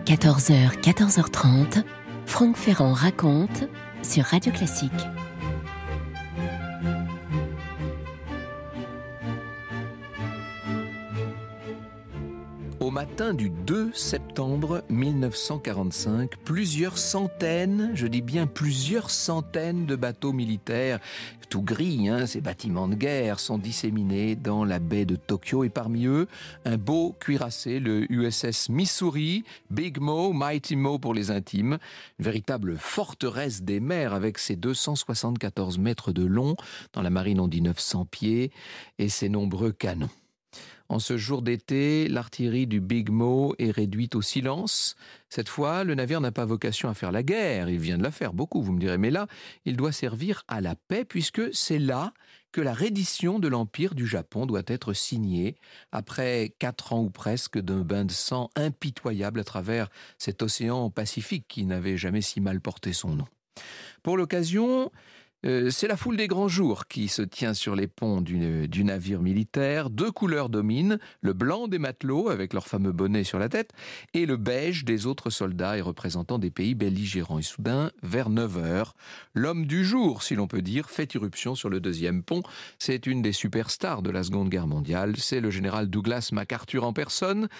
14h, 14h30, Franck Ferrand raconte sur Radio Classique. Au matin du 2 septembre 1945, plusieurs centaines, je dis bien plusieurs centaines de bateaux militaires, tout gris, ces bâtiments de guerre, sont disséminés dans la baie de Tokyo. Et parmi eux, un beau cuirassé, le USS Missouri, Big Mo, Mighty Mo pour les intimes, une véritable forteresse des mers avec ses 274 mètres de long, dans la marine on dit 900 pieds, et ses nombreux canons. En ce jour d'été, l'artillerie du Big Mo est réduite au silence. Cette fois, le navire n'a pas vocation à faire la guerre. Il vient de la faire beaucoup, vous me direz. Mais là, il doit servir à la paix, puisque c'est là que la reddition de l'Empire du Japon doit être signée, après 4 ans ou presque d'un bain de sang impitoyable à travers cet océan Pacifique qui n'avait jamais si mal porté son nom. Pour l'occasion, c'est la foule des grands jours qui se tient sur les ponts du navire militaire. 2 couleurs dominent, le blanc des matelots avec leur fameux bonnet sur la tête et le beige des autres soldats et représentants des pays belligérants. Et soudain, vers 9h, l'homme du jour, si l'on peut dire, fait irruption sur le 2e pont. C'est une des superstars de la Seconde Guerre mondiale. C'est le général Douglas MacArthur en personne,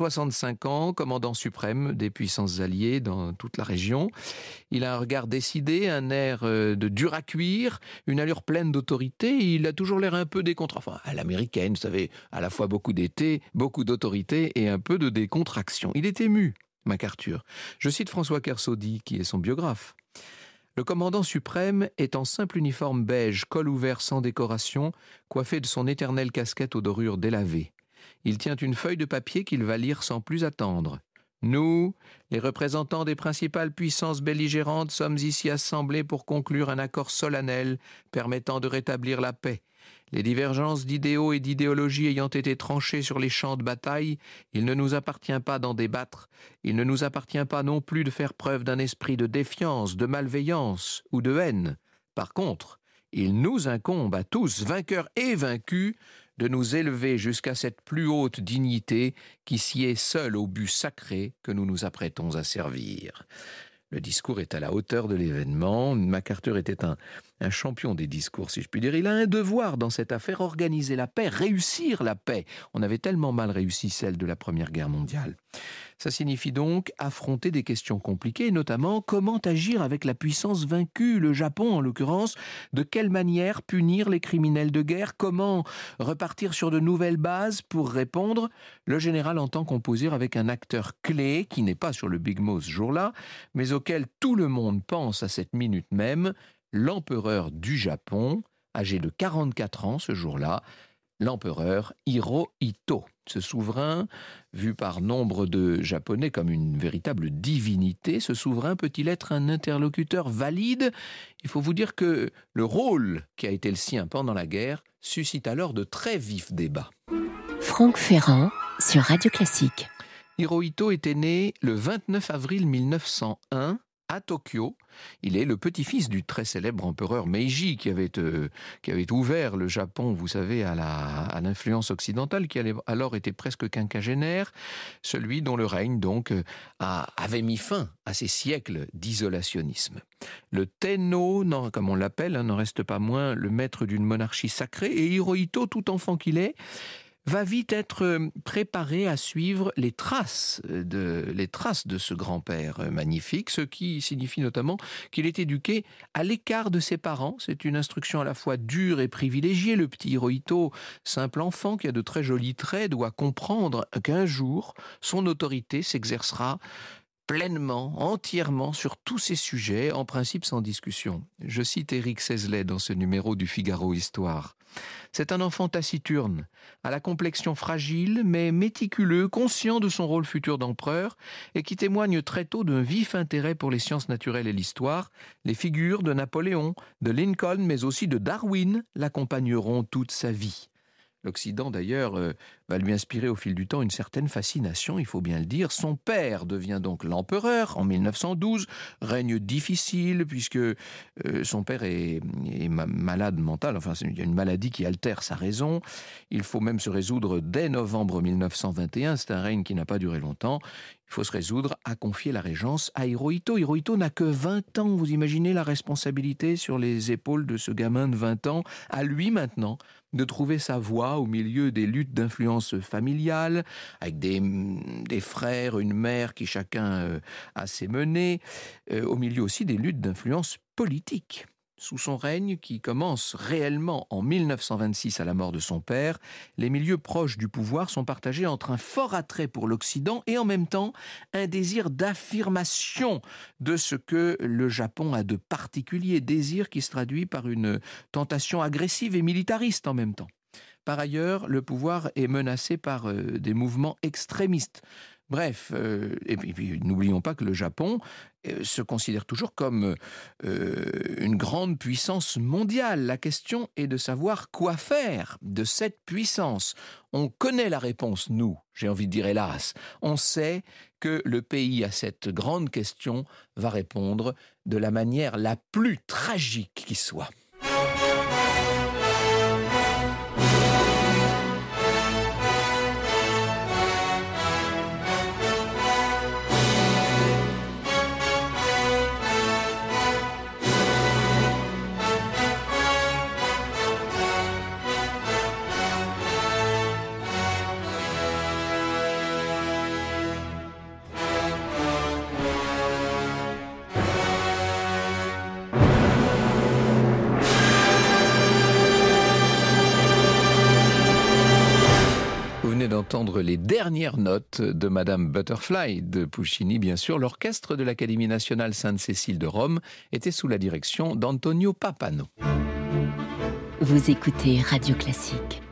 65 ans, commandant suprême des puissances alliées dans toute la région. Il a un regard décidé, un air de dur à cuire, une allure pleine d'autorité. Il a toujours l'air un peu décontracté, enfin à l'américaine, vous savez, à la fois beaucoup d'autorité et un peu de décontraction. Il est ému, MacArthur. Je cite François Kersaudy, qui est son biographe. Le commandant suprême est en simple uniforme beige, col ouvert sans décoration, coiffé de son éternelle casquette aux dorures délavées. Il tient une feuille de papier qu'il va lire sans plus attendre. Nous, les représentants des principales puissances belligérantes, sommes ici assemblés pour conclure un accord solennel permettant de rétablir la paix. Les divergences d'idéaux et d'idéologie ayant été tranchées sur les champs de bataille, il ne nous appartient pas d'en débattre. Il ne nous appartient pas non plus de faire preuve d'un esprit de défiance, de malveillance ou de haine. Par contre, il nous incombe à tous, vainqueurs et vaincus, de nous élever jusqu'à cette plus haute dignité qui sied seule au but sacré que nous nous apprêtons à servir. Le discours est à la hauteur de l'événement. MacArthur était un champion des discours, si je puis dire. Il a un devoir dans cette affaire, organiser la paix, réussir la paix. On avait tellement mal réussi celle de la Première Guerre mondiale. Ça signifie donc affronter des questions compliquées, notamment comment agir avec la puissance vaincue, le Japon en l'occurrence, de quelle manière punir les criminels de guerre, comment repartir sur de nouvelles bases pour répondre. Le général entend composer avec un acteur clé, qui n'est pas sur le Big Mo ce jour-là, mais auquel tout le monde pense à cette minute même, l'empereur du Japon, âgé de 44 ans ce jour-là, l'empereur Hirohito. Ce souverain, vu par nombre de Japonais comme une véritable divinité, ce souverain peut-il être un interlocuteur valide ? Il faut vous dire que le rôle qui a été le sien pendant la guerre suscite alors de très vifs débats. Franck Ferrand sur Radio Classique. Hirohito était né le 29 avril 1901 à Tokyo. Il est le petit-fils du très célèbre empereur Meiji qui avait ouvert le Japon, vous savez, à l'influence occidentale, qui alors était presque quinquagénaire, celui dont le règne donc avait mis fin à ces siècles d'isolationnisme. Le Tenno, comme on l'appelle, n'en reste pas moins le maître d'une monarchie sacrée, et Hirohito, tout enfant qu'il est, va vite être préparé à suivre les traces de ce grand-père magnifique, ce qui signifie notamment qu'il est éduqué à l'écart de ses parents. C'est une instruction à la fois dure et privilégiée. Le petit Hirohito, simple enfant qui a de très jolis traits, doit comprendre qu'un jour, son autorité s'exercera pleinement, entièrement sur tous ces sujets, en principe sans discussion. Je cite Éric Sesley dans ce numéro du Figaro Histoire. C'est un enfant taciturne, à la complexion fragile, mais méticuleux, conscient de son rôle futur d'empereur, et qui témoigne très tôt d'un vif intérêt pour les sciences naturelles et l'histoire. Les figures de Napoléon, de Lincoln, mais aussi de Darwin l'accompagneront toute sa vie. L'Occident, d'ailleurs, va lui inspirer au fil du temps une certaine fascination, il faut bien le dire. Son père devient donc l'empereur en 1912, règne difficile puisque son père est malade mental, enfin il y a une maladie qui altère sa raison. Il faut même se résoudre dès novembre 1921, c'est un règne qui n'a pas duré longtemps. Il il faut se résoudre à confier la régence à Hirohito. Hirohito n'a que 20 ans, vous imaginez la responsabilité sur les épaules de ce gamin de 20 ans, à lui maintenant de trouver sa voie au milieu des luttes d'influence familiale, avec des frères, une mère qui chacun a ses menées, au milieu aussi des luttes d'influence politique. Sous son règne, qui commence réellement en 1926 à la mort de son père, les milieux proches du pouvoir sont partagés entre un fort attrait pour l'Occident et en même temps un désir d'affirmation de ce que le Japon a de particulier, désir qui se traduit par une tentation agressive et militariste en même temps. Par ailleurs, le pouvoir est menacé par des mouvements extrémistes. Bref, et puis n'oublions pas que le Japon se considère toujours comme une grande puissance mondiale. La question est de savoir quoi faire de cette puissance. On connaît la réponse, nous, j'ai envie de dire hélas. On sait que le pays à cette grande question va répondre de la manière la plus tragique qui soit. D'entendre les dernières notes de Madame Butterfly de Puccini, bien sûr. L'orchestre de l'Académie nationale Sainte-Cécile de Rome était sous la direction d'Antonio Pappano. Vous écoutez Radio Classique.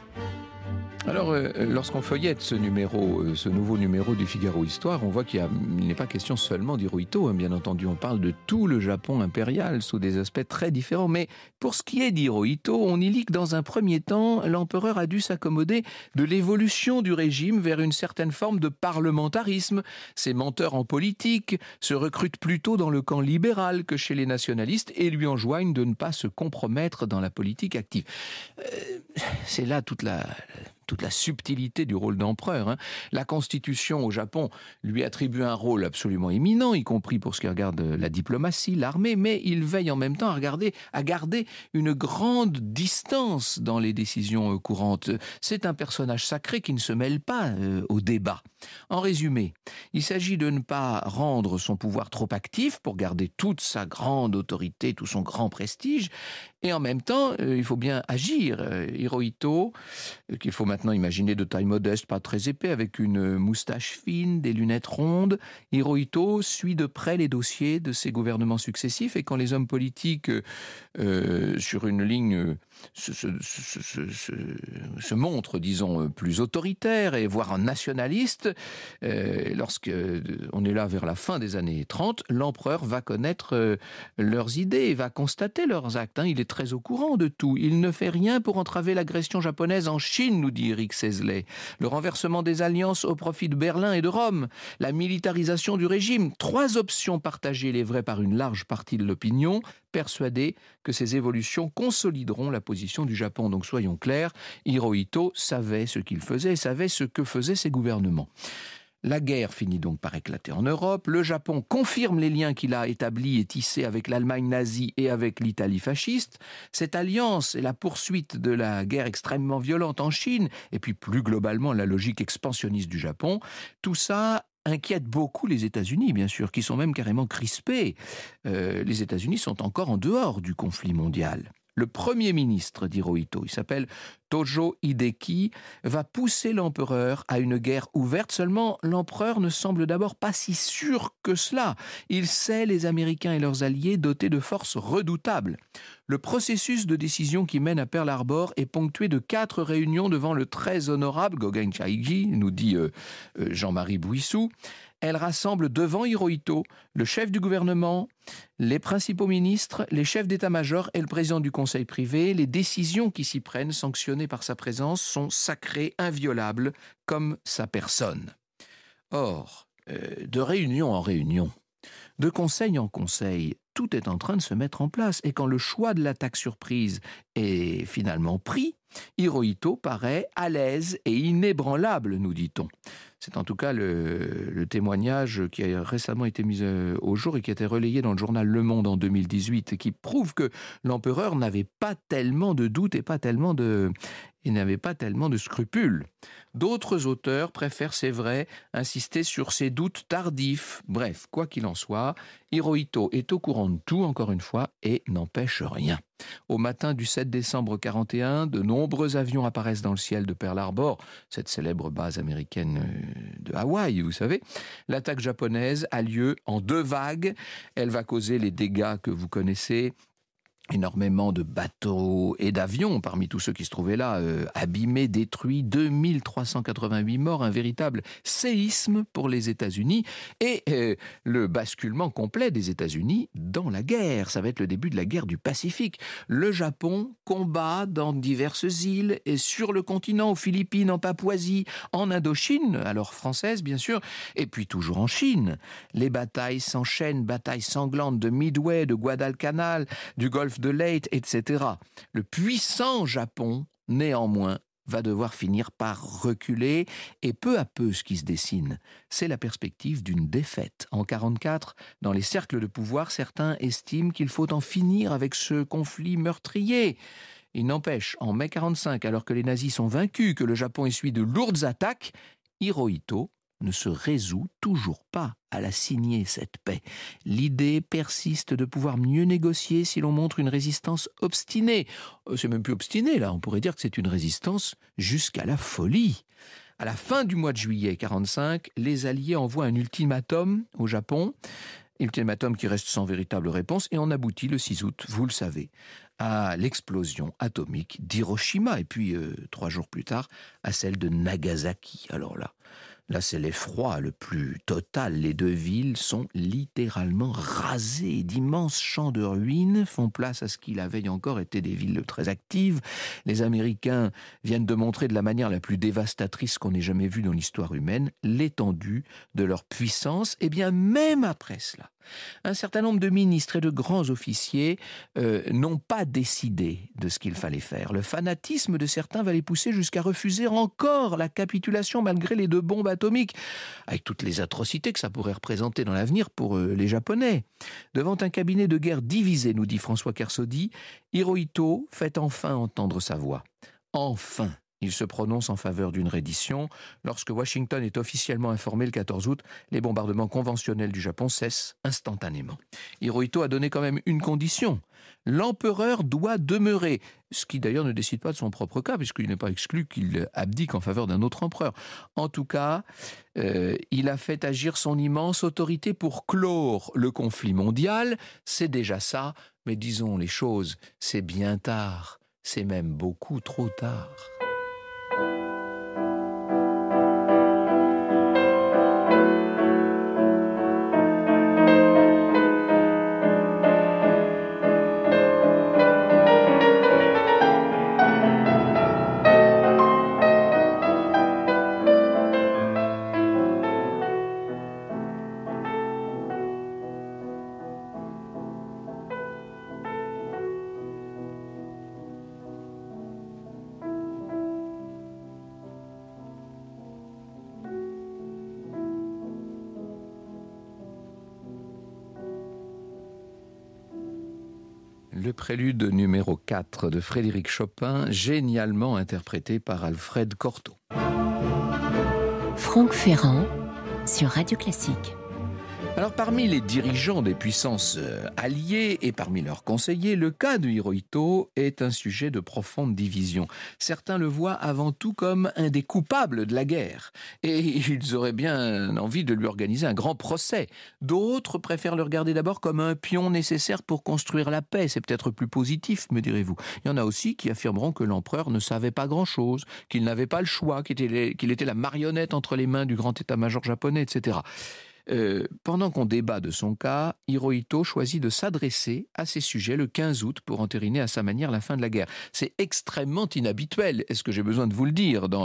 Alors, lorsqu'on feuillette ce nouveau numéro du Figaro Histoire, on voit qu'il n'est pas question seulement d'Hirohito. Bien entendu, on parle de tout le Japon impérial sous des aspects très différents. Mais pour ce qui est d'Hirohito, on y lit que dans un premier temps, l'empereur a dû s'accommoder de l'évolution du régime vers une certaine forme de parlementarisme. Ces menteurs en politique se recrutent plutôt dans le camp libéral que chez les nationalistes et lui enjoignent de ne pas se compromettre dans la politique active. C'est là toute la subtilité du rôle d'empereur. La Constitution au Japon lui attribue un rôle absolument éminent, y compris pour ce qui regarde la diplomatie, l'armée, mais il veille en même temps à garder une grande distance dans les décisions courantes. C'est un personnage sacré qui ne se mêle pas au débat. En résumé, il s'agit de ne pas rendre son pouvoir trop actif pour garder toute sa grande autorité, tout son grand prestige, et en même temps, il faut bien agir. Hirohito, qu'il faut maintenant imaginer de taille modeste, pas très épais, avec une moustache fine, des lunettes rondes. Hirohito suit de près les dossiers de ses gouvernements successifs et quand les hommes politiques, sur une ligne, se montrent, disons, plus autoritaires et voire nationalistes, lorsqu'on est là vers la fin des années 30, l'empereur va connaître leurs idées, va constater leurs actes. Il est très au courant de tout. Il ne fait rien pour entraver l'agression japonaise en Chine, nous dit Eric Sesley. Le renversement des alliances au profit de Berlin et de Rome. La militarisation du régime. 3 options partagées, il est vrai, par une large partie de l'opinion, persuadée que ces évolutions consolideront la position du Japon. Donc soyons clairs, Hirohito savait ce qu'il faisait, savait ce que faisaient ses gouvernements. La guerre finit donc par éclater en Europe. Le Japon confirme les liens qu'il a établis et tissés avec l'Allemagne nazie et avec l'Italie fasciste. Cette alliance et la poursuite de la guerre extrêmement violente en Chine, et puis plus globalement la logique expansionniste du Japon, tout ça inquiète beaucoup les États-Unis, bien sûr, qui sont même carrément crispés. Les États-Unis sont encore en dehors du conflit mondial. Le premier ministre d'Hirohito, il s'appelle Tojo Hideki, va pousser l'empereur à une guerre ouverte. Seulement, l'empereur ne semble d'abord pas si sûr que cela. Il sait les Américains et leurs alliés dotés de forces redoutables. Le processus de décision qui mène à Pearl Harbor est ponctué de 4 réunions devant le très honorable Gogen Chaigi, nous dit Jean-Marie Bouissou. Elle rassemble devant Hirohito le chef du gouvernement, les principaux ministres, les chefs d'état-major et le président du conseil privé. Les décisions qui s'y prennent, sanctionnées par sa présence, sont sacrées, inviolables, comme sa personne. Or, de réunion en réunion, de conseil en conseil, tout est en train de se mettre en place. Et quand le choix de l'attaque surprise est finalement pris, Hirohito paraît à l'aise et inébranlable, nous dit-on. C'est en tout cas le témoignage qui a récemment été mis au jour et qui a été relayé dans le journal Le Monde en 2018 et qui prouve que l'empereur n'avait pas tellement de doutes et n'avait pas tellement de scrupules. D'autres auteurs préfèrent, c'est vrai, insister sur ses doutes tardifs. Bref, quoi qu'il en soit, Hirohito est au courant de tout, encore une fois, et n'empêche rien. Au matin du 7 décembre 1941, de nombreux avions apparaissent dans le ciel de Pearl Harbor, cette célèbre base américaine de Hawaï, vous savez. L'attaque japonaise a lieu en 2 vagues. Elle va causer les dégâts que vous connaissez. Énormément de bateaux et d'avions parmi tous ceux qui se trouvaient là, abîmés, détruits, 2388 morts, un véritable séisme pour les États-Unis et le basculement complet des États-Unis dans la guerre. Ça va être le début de la guerre du Pacifique. Le Japon combat dans diverses îles et sur le continent, aux Philippines, en Papouasie, en Indochine, alors française bien sûr, et puis toujours en Chine. Les batailles s'enchaînent, batailles sanglantes de Midway, de Guadalcanal, du golfe de Leyte, etc. Le puissant Japon, néanmoins, va devoir finir par reculer et peu à peu ce qui se dessine, c'est la perspective d'une défaite. En 1944, dans les cercles de pouvoir, certains estiment qu'il faut en finir avec ce conflit meurtrier. Il n'empêche, en mai 1945, alors que les nazis sont vaincus, que le Japon essuie de lourdes attaques, Hirohito ne se résout toujours pas à la signer, cette paix. L'idée persiste de pouvoir mieux négocier si l'on montre une résistance obstinée. C'est même plus obstiné, là, on pourrait dire que c'est une résistance jusqu'à la folie. À la fin du mois de juillet 1945, les Alliés envoient un ultimatum au Japon, ultimatum qui reste sans véritable réponse, et on aboutit le 6 août, vous le savez, à l'explosion atomique d'Hiroshima, et puis 3 jours plus tard, à celle de Nagasaki. Alors là, c'est l'effroi le plus total. Les 2 villes sont littéralement rasées. D'immenses champs de ruines font place à ce qui la veille encore étaient des villes très actives. Les Américains viennent de montrer de la manière la plus dévastatrice qu'on ait jamais vue dans l'histoire humaine l'étendue de leur puissance. Et bien même après cela, un certain nombre de ministres et de grands officiers n'ont pas décidé de ce qu'il fallait faire. Le fanatisme de certains va les pousser jusqu'à refuser encore la capitulation malgré les 2 bombes atomiques, avec toutes les atrocités que ça pourrait représenter dans l'avenir pour les Japonais. Devant un cabinet de guerre divisé, nous dit François Kersaudy, Hirohito fait enfin entendre sa voix. Enfin, il se prononce en faveur d'une reddition. Lorsque Washington est officiellement informé le 14 août, les bombardements conventionnels du Japon cessent instantanément. Hirohito a donné quand même une condition. L'empereur doit demeurer, ce qui d'ailleurs ne décide pas de son propre cas, puisqu'il n'est pas exclu qu'il abdique en faveur d'un autre empereur. En tout cas, il a fait agir son immense autorité pour clore le conflit mondial. C'est déjà ça, mais disons les choses, c'est bien tard, c'est même beaucoup trop tard. Le prélude numéro 4 de Frédéric Chopin, génialement interprété par Alfred Cortot. Franck Ferrand sur Radio Classique. Alors parmi les dirigeants des puissances alliées et parmi leurs conseillers, le cas de Hirohito est un sujet de profonde division. Certains le voient avant tout comme un des coupables de la guerre et ils auraient bien envie de lui organiser un grand procès. D'autres préfèrent le regarder d'abord comme un pion nécessaire pour construire la paix. C'est peut-être plus positif, me direz-vous. Il y en a aussi qui affirmeront que l'empereur ne savait pas grand-chose, qu'il n'avait pas le choix, qu'il était la marionnette entre les mains du grand état-major japonais, etc. Pendant qu'on débat de son cas, Hirohito choisit de s'adresser à ces sujets le 15 août pour entériner à sa manière la fin de la guerre. C'est extrêmement inhabituel, est-ce que j'ai besoin de vous le dire, dans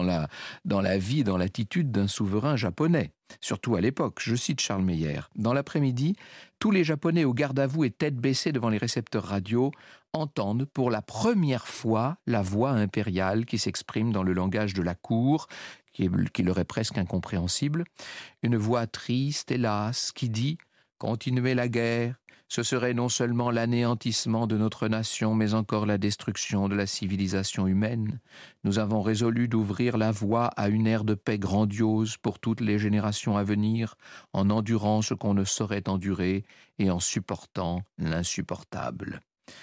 la vie, dans l'attitude d'un souverain japonais. Surtout à l'époque, je cite Charles Meyer. Dans l'après-midi, tous les Japonais au garde à vous et tête baissée devant les récepteurs radio entendent pour la première fois la voix impériale qui s'exprime dans le langage de la cour, qui leur est presque incompréhensible. Une voix triste, hélas, qui dit « Continuez la guerre, ce serait non seulement l'anéantissement de notre nation, mais encore la destruction de la civilisation humaine. Nous avons résolu d'ouvrir la voie à une ère de paix grandiose pour toutes les générations à venir, en endurant ce qu'on ne saurait endurer et en supportant l'insupportable. »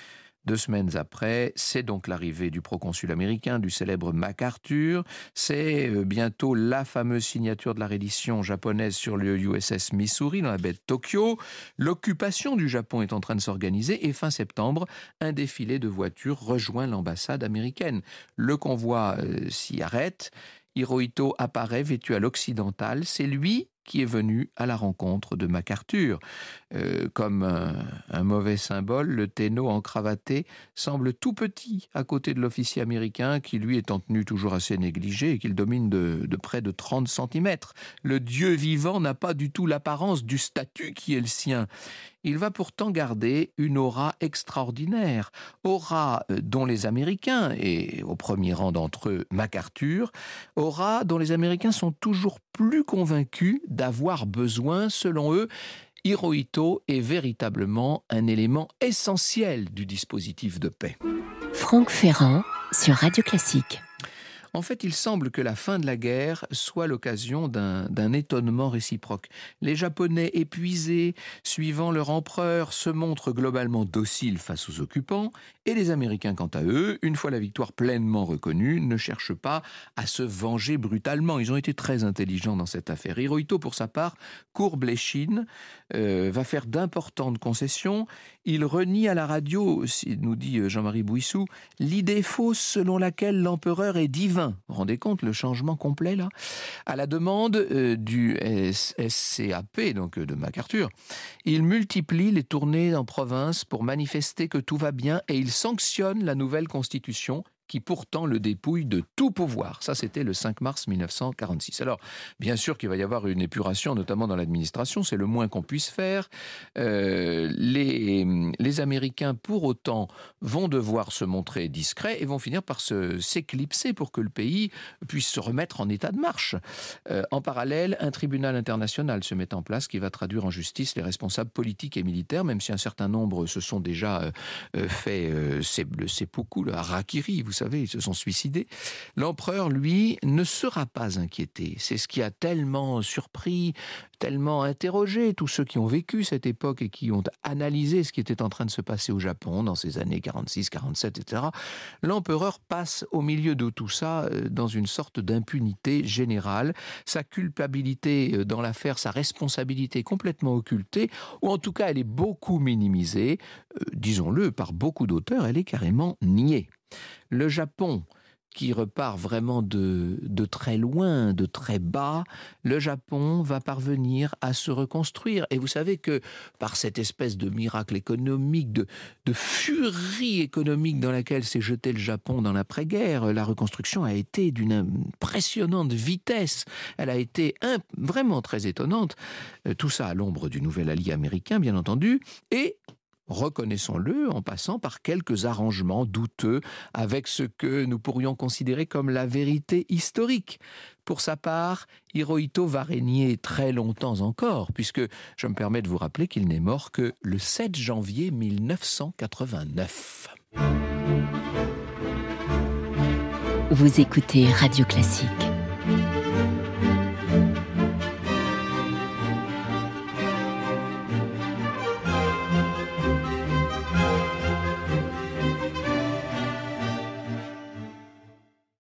2 semaines après, c'est donc l'arrivée du proconsul américain, du célèbre MacArthur. C'est bientôt la fameuse signature de la reddition japonaise sur le USS Missouri dans la baie de Tokyo. L'occupation du Japon est en train de s'organiser et fin septembre, un défilé de voitures rejoint l'ambassade américaine. Le convoi s'y arrête. Hirohito apparaît vêtu à l'occidental. C'est lui qui est venu à la rencontre de MacArthur. Comme un mauvais symbole, le Tenno encravaté semble tout petit à côté de l'officier américain qui, lui, est en tenue toujours assez négligée et qu'il domine de près de 30 cm. Le dieu vivant n'a pas du tout l'apparence du statut qui est le sien. Il va pourtant garder une aura extraordinaire, aura dont les Américains, et au premier rang d'entre eux MacArthur, aura dont les Américains sont toujours plus convaincus d'avoir besoin, selon eux. Hirohito est véritablement un élément essentiel du dispositif de paix. Franck Ferrand sur Radio Classique. En fait, il semble que la fin de la guerre soit l'occasion d'un étonnement réciproque. Les Japonais épuisés, suivant leur empereur, se montrent globalement dociles face aux occupants, et les Américains, quant à eux, une fois la victoire pleinement reconnue, ne cherchent pas à se venger brutalement. Ils ont été très intelligents dans cette affaire. Hirohito, pour sa part, courbe l'échine, va faire d'importantes concessions. Il renie à la radio, nous dit Jean-Marie Bouissou, l'idée fausse selon laquelle l'empereur est divin. Vous vous rendez compte le changement complet là ? À la demande du SCAP, donc de MacArthur, il multiplie les tournées en province pour manifester que tout va bien et il sanctionne la nouvelle constitution qui pourtant le dépouille de tout pouvoir. Ça, c'était le 5 mars 1946. Alors, bien sûr qu'il va y avoir une épuration, notamment dans l'administration, c'est le moins qu'on puisse faire. Les Américains, pour autant, vont devoir se montrer discrets et vont finir par s'éclipser pour que le pays puisse se remettre en état de marche. En parallèle, un tribunal international se met en place qui va traduire en justice les responsables politiques et militaires, même si un certain nombre se sont déjà fait le seppuku, le harakiri, vous savez, ils se sont suicidés. L'empereur, lui, ne sera pas inquiété. C'est ce qui a tellement surpris, tellement interrogé tous ceux qui ont vécu cette époque et qui ont analysé ce qui était en train de se passer au Japon dans ces années 46, 47, etc. L'empereur passe au milieu de tout ça dans une sorte d'impunité générale. Sa culpabilité dans l'affaire, sa responsabilité complètement occultée, ou en tout cas elle est beaucoup minimisée. Disons-le, par beaucoup d'auteurs, elle est carrément niée. Le Japon, qui repart vraiment de très loin, de très bas, le Japon va parvenir à se reconstruire. Et vous savez que par cette espèce de miracle économique, de furie économique dans laquelle s'est jeté le Japon dans l'après-guerre, la reconstruction a été d'une impressionnante vitesse. Elle a été vraiment très étonnante. Tout ça à l'ombre du nouvel allié américain, bien entendu, et reconnaissons-le, en passant par quelques arrangements douteux avec ce que nous pourrions considérer comme la vérité historique. Pour sa part, Hirohito va régner très longtemps encore, puisque je me permets de vous rappeler qu'il n'est mort que le 7 janvier 1989. Vous écoutez Radio Classique.